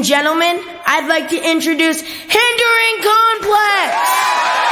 and gentlemen, I'd like to introduce Hindering Complex.